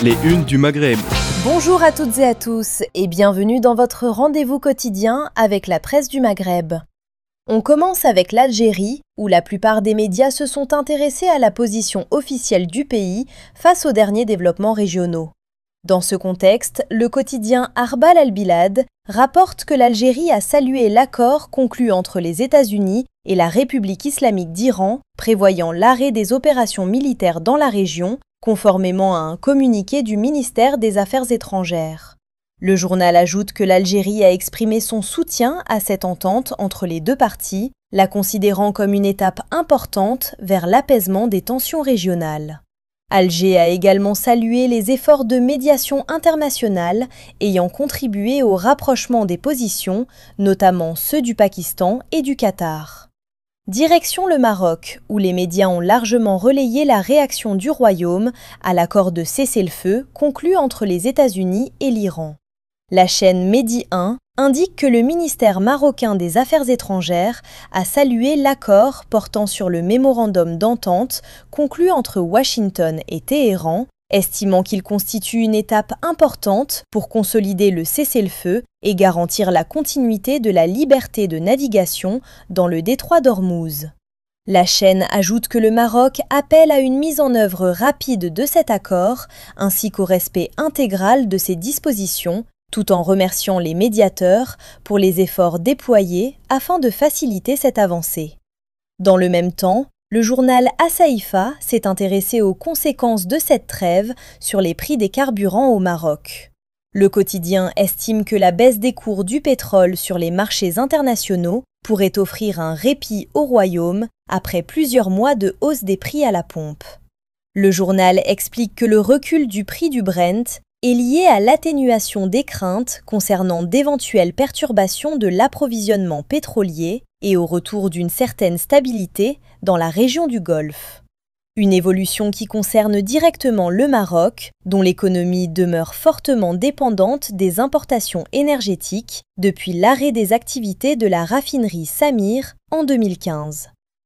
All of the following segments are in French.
Les unes du Maghreb. Bonjour à toutes et à tous et bienvenue dans votre rendez-vous quotidien avec la presse du Maghreb. On commence avec l'Algérie, où la plupart des médias se sont intéressés à la position officielle du pays face aux derniers développements régionaux. Dans ce contexte, le quotidien Arbal Al-Bilad rapporte que l'Algérie a salué l'accord conclu entre les États-Unis et la République islamique d'Iran, prévoyant l'arrêt des opérations militaires dans la région, conformément à un communiqué du ministère des Affaires étrangères. Le journal ajoute que l'Algérie a exprimé son soutien à cette entente entre les deux parties, la considérant comme une étape importante vers l'apaisement des tensions régionales. Alger a également salué les efforts de médiation internationale ayant contribué au rapprochement des positions, notamment ceux du Pakistan et du Qatar. Direction le Maroc, où les médias ont largement relayé la réaction du Royaume à l'accord de cessez-le-feu conclu entre les États-Unis et l'Iran. La chaîne Medi 1 indique que le ministère marocain des Affaires étrangères a salué l'accord portant sur le mémorandum d'entente conclu entre Washington et Téhéran, estimant qu'il constitue une étape importante pour consolider le cessez-le-feu et garantir la continuité de la liberté de navigation dans le détroit d'Ormuz. La chaîne ajoute que le Maroc appelle à une mise en œuvre rapide de cet accord, ainsi qu'au respect intégral de ses dispositions, tout en remerciant les médiateurs pour les efforts déployés afin de faciliter cette avancée. Dans le même temps, le journal Assaïfa s'est intéressé aux conséquences de cette trêve sur les prix des carburants au Maroc. Le quotidien estime que la baisse des cours du pétrole sur les marchés internationaux pourrait offrir un répit au Royaume après plusieurs mois de hausse des prix à la pompe. Le journal explique que le recul du prix du Brent est lié à l'atténuation des craintes concernant d'éventuelles perturbations de l'approvisionnement pétrolier et au retour d'une certaine stabilité dans la région du Golfe. Une évolution qui concerne directement le Maroc, dont l'économie demeure fortement dépendante des importations énergétiques depuis l'arrêt des activités de la raffinerie Samir en 2015.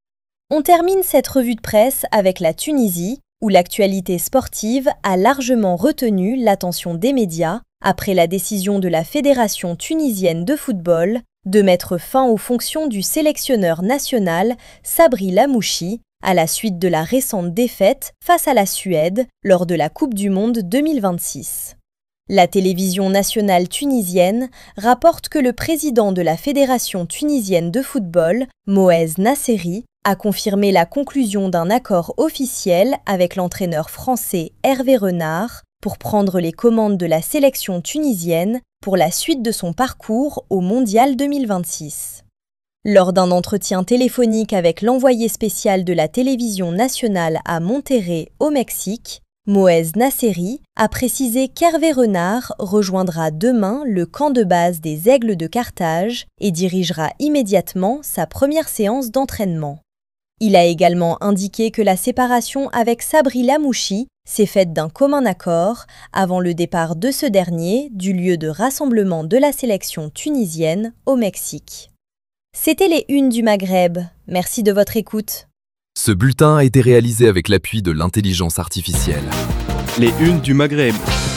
On termine cette revue de presse avec la Tunisie, où l'actualité sportive a largement retenu l'attention des médias après la décision de la Fédération tunisienne de football de mettre fin aux fonctions du sélectionneur national Sabri Lamouchi à la suite de la récente défaite face à la Suède lors de la Coupe du Monde 2026. La télévision nationale tunisienne rapporte que le président de la Fédération tunisienne de football, Moez Nasseri, a confirmé la conclusion d'un accord officiel avec l'entraîneur français Hervé Renard pour prendre les commandes de la sélection tunisienne pour la suite de son parcours au Mondial 2026. Lors d'un entretien téléphonique avec l'envoyé spécial de la télévision nationale à Monterrey, au Mexique, Moez Nasseri a précisé qu'Hervé Renard rejoindra demain le camp de base des Aigles de Carthage et dirigera immédiatement sa première séance d'entraînement. Il a également indiqué que la séparation avec Sabri Lamouchi s'est faite d'un commun accord avant le départ de ce dernier du lieu de rassemblement de la sélection tunisienne au Mexique. C'était les unes du Maghreb. Merci de votre écoute. Ce bulletin a été réalisé avec l'appui de l'intelligence artificielle. Les unes du Maghreb.